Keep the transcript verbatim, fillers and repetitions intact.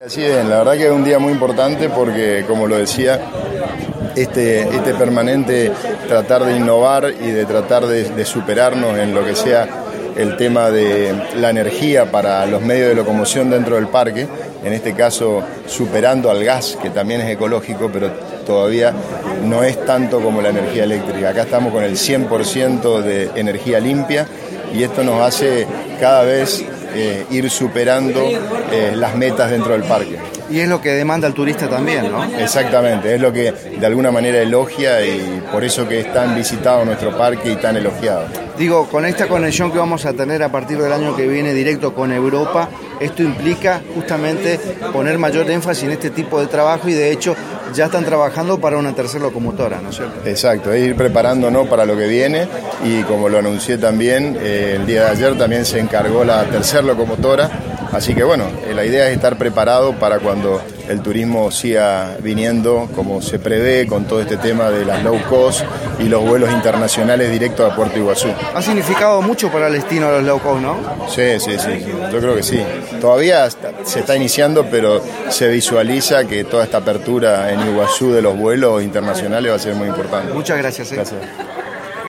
Así es, la verdad que es un día muy importante porque, como lo decía, este, este permanente tratar de innovar y de tratar de, de superarnos en lo que sea el tema de la energía para los medios de locomoción dentro del parque, en este caso superando al gas, que también es ecológico, pero todavía no es tanto como la energía eléctrica. Acá estamos con el cien por ciento de energía limpia y esto nos hace cada vez eh, ir superando eh, las metas dentro del parque. Y es lo que demanda el turista también, ¿no? Exactamente, es lo que de alguna manera elogia y por eso que es tan visitado nuestro parque y tan elogiado. Digo, con esta conexión que vamos a tener a partir del año que viene directo con Europa, esto implica justamente poner mayor énfasis en este tipo de trabajo y de hecho ya están trabajando para una tercera locomotora, ¿no es cierto? Exacto, es ir preparándonos para lo que viene y como lo anuncié también, eh, el día de ayer también se encargó la tercera locomotora, así que bueno, eh, la idea es estar preparado para cuando el turismo siga viniendo como se prevé con todo este tema de las low cost y los vuelos internacionales directos a Puerto Iguazú. Ha significado mucho para el destino de los low cost, ¿no? Sí, sí, sí, yo creo que sí. Todavía está, se está iniciando, pero se visualiza que toda esta apertura en Iguazú de los vuelos internacionales va a ser muy importante. Muchas gracias. ¿eh? Gracias.